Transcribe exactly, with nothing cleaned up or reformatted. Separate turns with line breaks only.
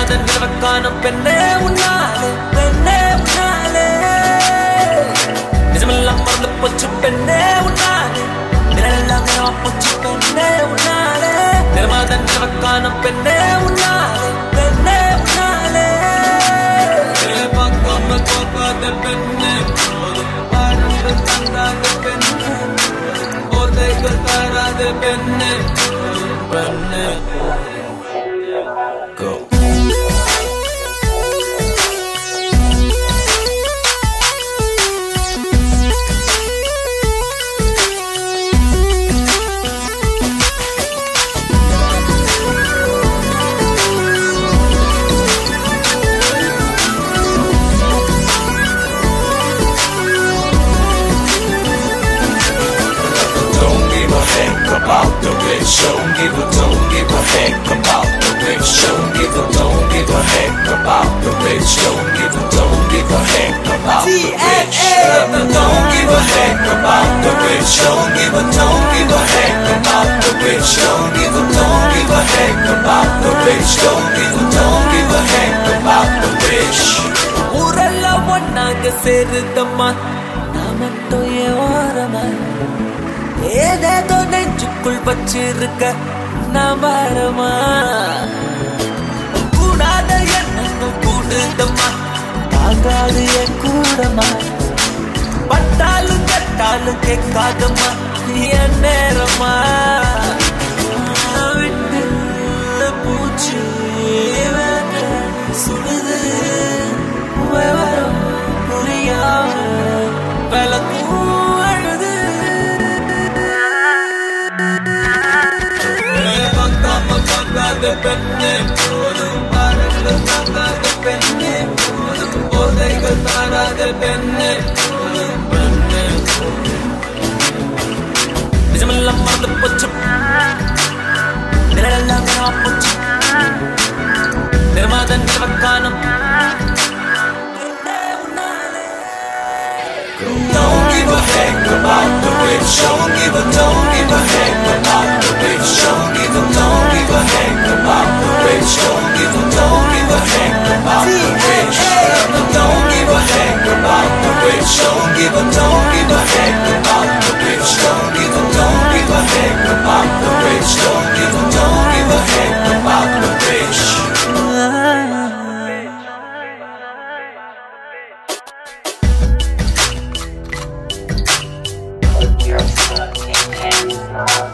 நிர்மாதன் நிலவக்கான பெண்ணே உன்னாலே பெண்ணே உன்னாலே நிஜமெல்லாம் மறந்து போச்சு பெண்ணே உன்னாலே நிழலெல்லாம் நிலவா போச்சு பெண்ணே உன்னாலே நிர்மாதன் நிலவக்கான பெண்ணே உன்னாலே பெண்ணே உன்னாலே பார்க்காம பார்க்காத பெண்ணே பாடங்கள் தந்தாத பெண்ணே போதைகள் தராத பெண்ணே பெண்ணே Go.
About the rich, don't give a don't give a heck about the rich, don't give a don't give a heck about the rich, don't give a don't give a heck about the rich, don't give a heck about the rich, don't give a don't give a heck about the rich, don't give a don't give a heck about the rich, don't give a don't give a heck about the rich.
ஊரெல்ல ஒன்னாக சேருதம்மா நான் மட்டும் ஏன் ஓரமா ஏதேதோ நெஞ்சுக்குள் வச்சிருக்க நான் வரமா கூடாத எண்ணங்கள் கூடுதம்மா தாங்காது என் கூடமா பட்டாலும் கட்டாலும் கேட்காதம்மா என் நேரமா விட்டு பூச்சி சுடுது விவரம் புரியாம விளக்கும் அழுது the penny, the penny, oh, they got the penny, penny. Nijamal lamma the pochu, nirala na pochu, nirmadan nirvakanam.
Don't give a heck about the rich, don't give a don't give a heck about the rich, don't give a don't give a heck about the rich, don't give a don't give a heck about the rich, don't give a heck about the rich, don't give a don't give a heck about the rich, don't give a don't give a heck about the rich, don't give a don't give a heck about the rich.
Your fucking hands up.